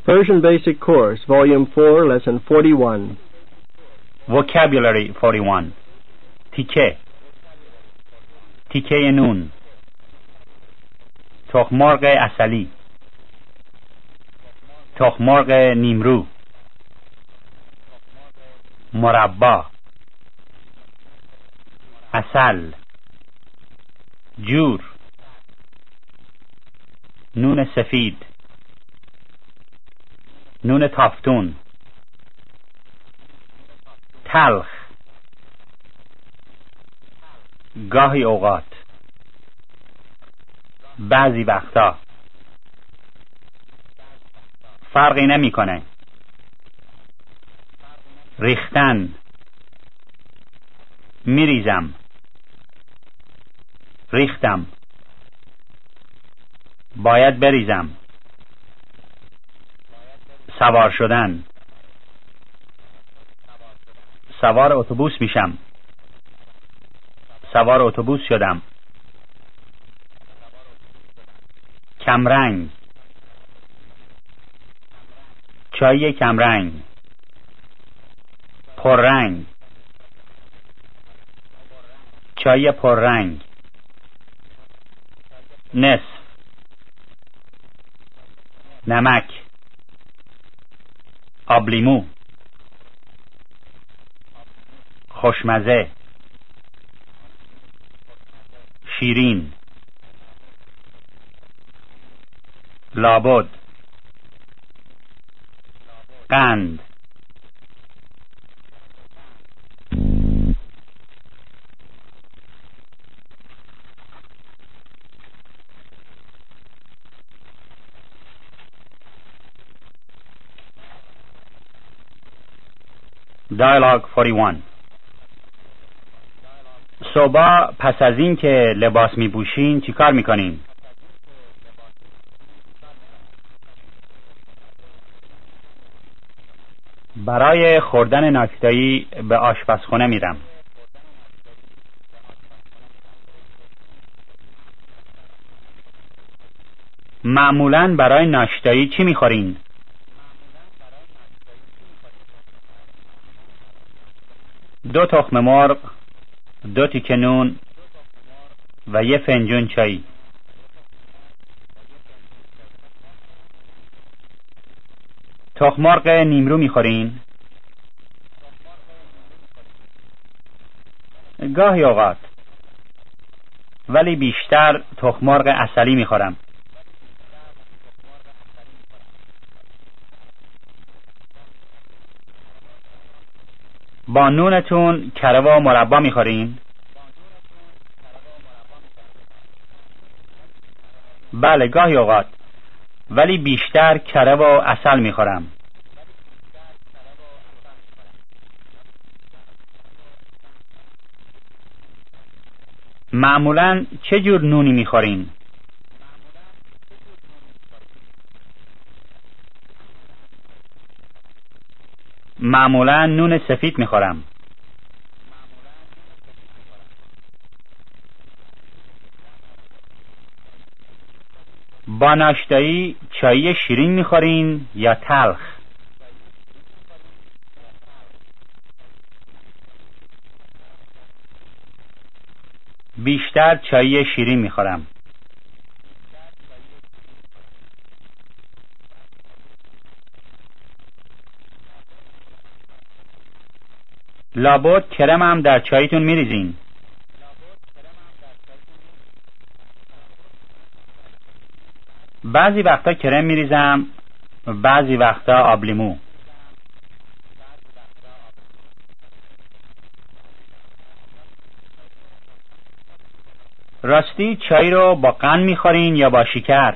Persian Basic Course, Volume 4, Lesson 41. Vocabulary 41. تیکه تیکه نون، تخم‌مرغ عسلی، تخم‌مرغ نیمرو، مربا، عسل، جور، نون سفید، نون تافتون، تلخ، گاهی اوقات، بعضی وقتا، فرقی نمیکنه، ریختن، میریزم، ریختم، باید بریزم، سوار شدن، سوار اتوبوس میشم، سوار اتوبوس شدم، کمرنگ، چای کمرنگ، پررنگ، چای پررنگ، نصف، نمک، آبلیمو، خوشمزه، شیرین، لابد، قند، Dialogue 41. صبح پس از این که لباس می پوشین چی کار می کنین؟ برای خوردن ناشتایی به آشپزخونه میرم. معمولاً برای ناشتایی چی میخورین؟ دو تخم مرغ، دو تیکه نون و یه فنجون چای. تخم مرغ نیمرو میخورین؟ گاهی اوقات، ولی بیشتر تخم مرغ عسلی میخورم. با نونتون کره و مربا میخورین؟ بله، گاهی اوقات، ولی بیشتر کره و عسل میخورم. معمولاً چه جور نونی میخورین؟ معمولاً نون سفید میخورم. با ناشتایی چای شیرین میخورین یا تلخ؟ بیشتر چای شیرین میخورم. لابد کرم هم در چایتون میریزین؟ بعضی وقتا کرم میریزم، بعضی وقتا آبلیمو. راستی چای رو با قند میخورین یا با شکر؟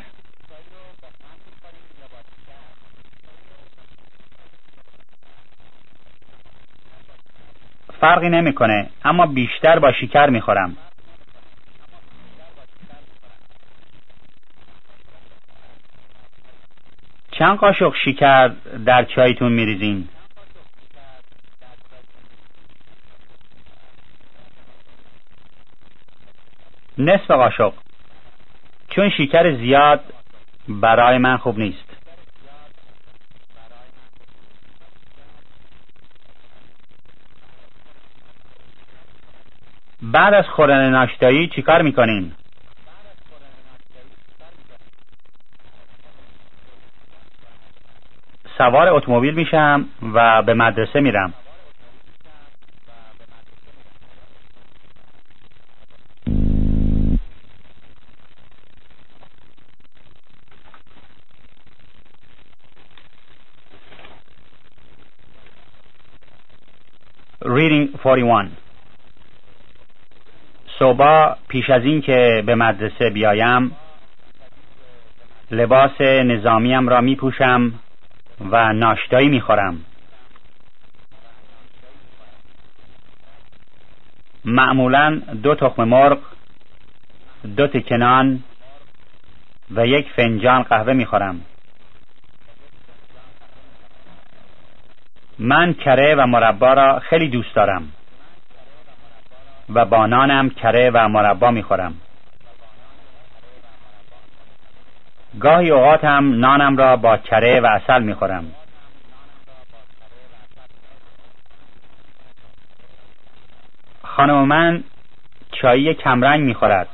فرقی نمیکنه، اما بیشتر با شکر میخورم. چند قاشق شکر در چایتون میریزین؟ نصف قاشق، چون شکر زیاد برای من خوب نیست. بعد از خوردن ناشتایی چیکار میکنین؟ سوار اتومبیل میشم و به مدرسه میرم. Reading 41. صبح پیش از این که به مدرسه بیایم لباس نظامیم را می پوشم و ناشتایی می خورم. معمولاً 2 تخم مرغ، 2 تکه نان و 1 فنجان قهوه می خورم. من کره و مربا را خیلی دوست دارم و با نانم کره و مربا می خورم. گاهی اوقات هم نانم را با کره و عسل می خورم. خانم من چای کمرنگ می خورد،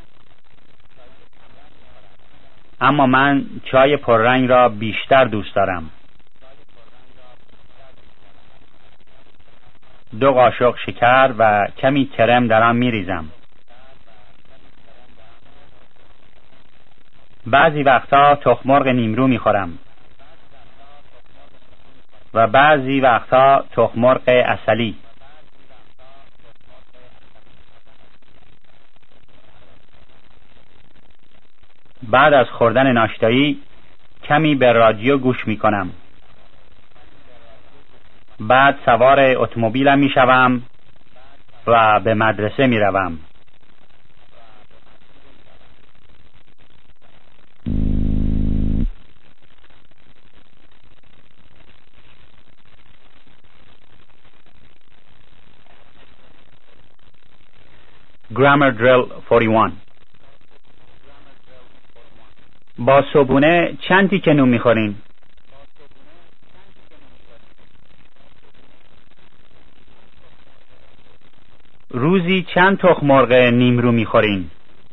اما من چای پررنگ را بیشتر دوست دارم. 2 قاشق شکر و کمی کرم در آن می ریزم. بعضی وقتا تخم مرغ نیمرو می خورم و بعضی وقتا تخم مرغ عسلی. بعد از خوردن ناشتایی کمی به رادیو گوش می کنم. بعد سوار اتومبیلم می شوم و به مدرسه می روم. Grammar Drill 41. با صبحونه چند تیکه نون می‌خورین؟ روزی چند تخم مرغ نیمرو می‌خورین؟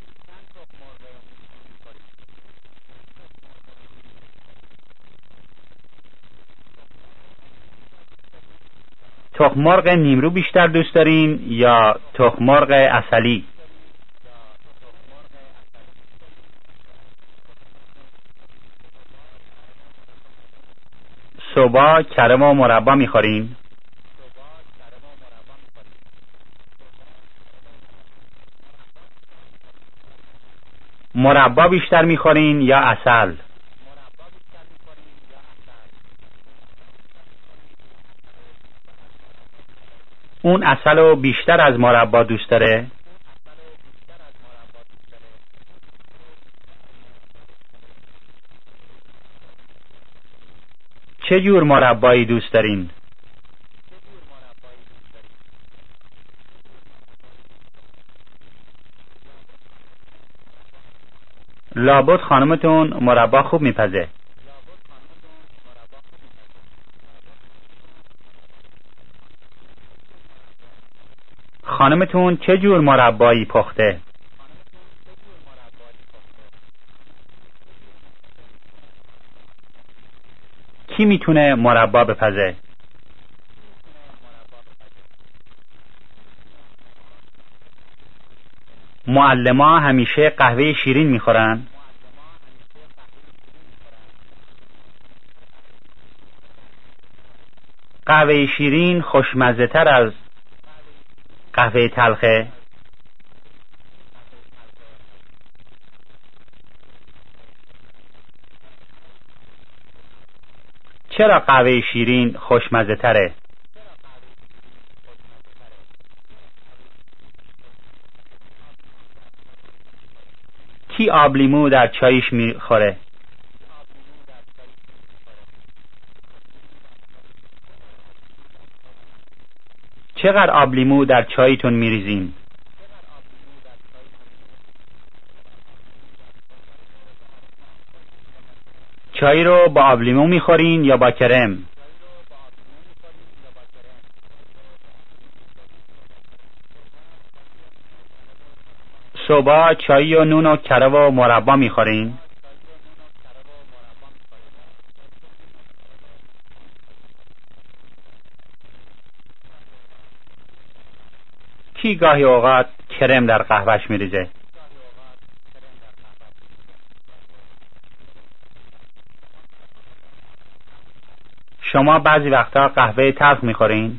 تخم مرغ نیمرو بیشتر دوست دارین یا تخم مرغ عسلی؟ صبح کره و مربا میخورین؟ مربا بیشتر میخورین یا عسل؟ اون عسل رو بیشتر از مربا دوست داره؟ چه جور مربایی دوست دارین؟ لابد خانمتون مربا خوب میپزه. خانمتون چه جور مربایی پخته؟ کی میتونه مربا بپزه؟ معلما همیشه قهوه شیرین میخورن؟ قهوه شیرین خوشمزه تر از قهوه تلخه؟ چرا قهوه شیرین خوشمزه تره؟ کی آب لیمو در چایش میخوره؟ چقدر آب لیمو در چایتون میریزین؟ چای رو با آب لیمو میخورین یا با کرم؟ صبح چای و نون و کره و مربا میخورین؟ کی گاهی اوقات کرم در قهوهش میریزه؟ شما بعضی وقتا قهوه تلخ میخورین؟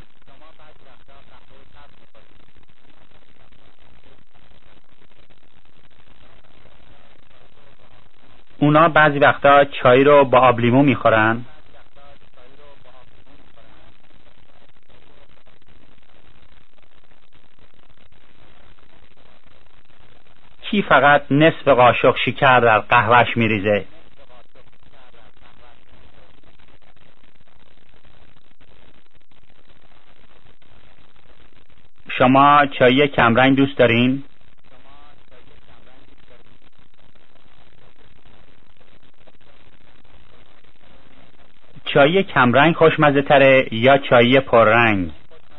اونا بعضی وقتا چای رو با آب لیمو میخورن؟ کی فقط نصف قاشق شکر در قهوهش میریزه؟ شما چای کمرنگ دوست دارین؟ چای کمرنگ خوشمزه تره یا چای پررنگ؟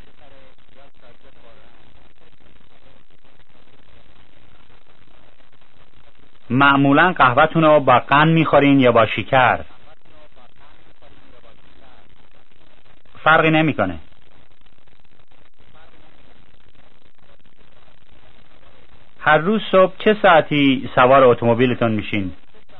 معمولا قهوه‌تون رو با قند میخورین یا با شکر؟ فرقی نمیکنه. هر روز صبح چه ساعتی سوار اتومبیلتون میشین؟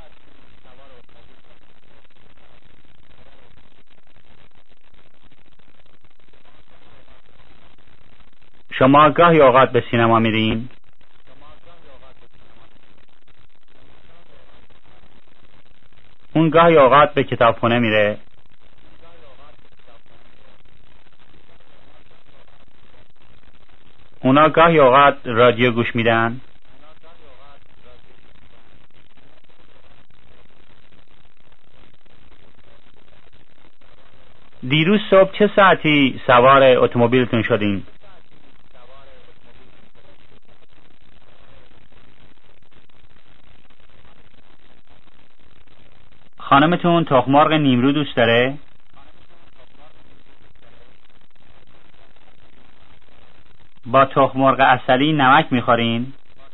شما گاهی اوقات به سینما میرین؟ اون گاهی اوقات به کتابخونه میره؟ اونا گاهی اوقات رادیو گوش میدن؟ دیروز صبح چه ساعتی سوار اتومبیلتون شدین؟ خانمتون تخم مرغ نیمرو دوست داره؟ با تخم مرغ عسلی نمک میخورین؟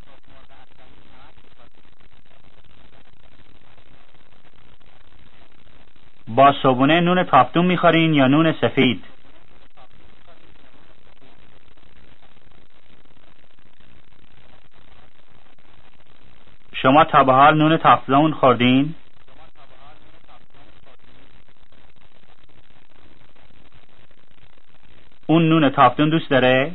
با صبونه نون تافتون میخورین یا نون سفید؟ شما تا به حال نون تافتون خوردین؟ اون نون تافتون دوست داره؟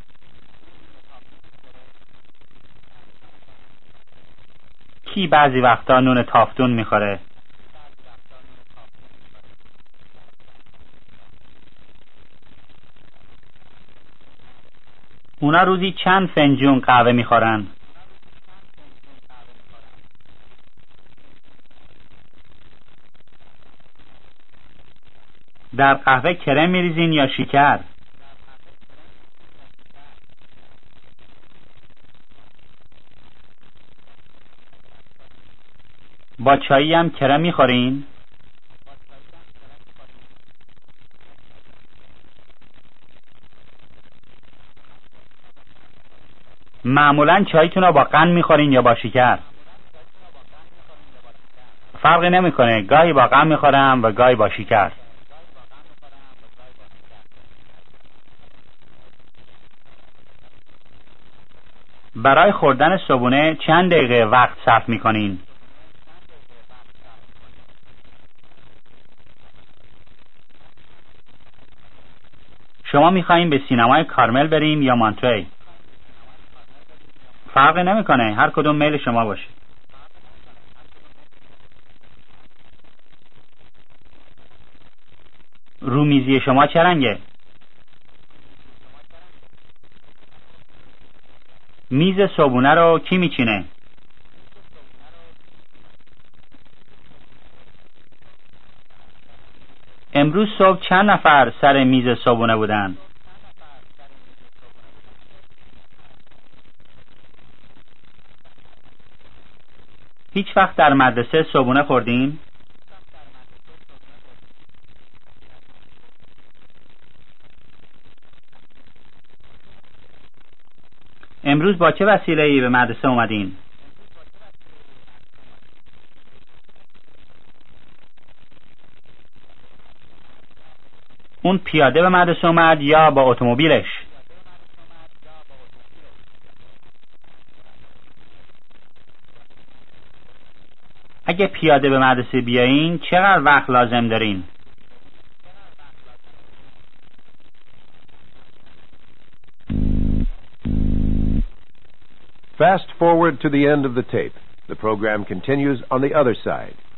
کی بعضی وقتا نون تافتون میخوره؟ اونا روزی چند فنجون قهوه میخورن؟ در قهوه کرم میریزین یا شکر؟ با چایی هم کرم میخورین؟ معمولا چایتون رو با قند میخورین یا با شکر؟ فرقی نمیکنه، گاهی با قند میخورم و گاهی با شکر. برای خوردن صبحونه چند دقیقه وقت صرف میکنین؟ شما میخواین به سینمای کارمل بریم یا مانتری؟ فرقی نمیکنه، هر کدوم میل شما باشه. رومیزی شما چه رنگه؟ میز صبحونه رو کی میچینه؟ امروز صبح چند نفر سر میز صبحونه بودن؟ هیچ وقت در مدرسه صبحونه خوردین؟ امروز با چه وسیله‌ای به مدرسه اومدین؟ اون پیاده به مدرسه اومد یا با اتومبیلش؟ اگه پیاده به مدرسه بیاین چقدر وقت لازم دارین؟ Fast forward to the end of the tape. The program continues on the other side.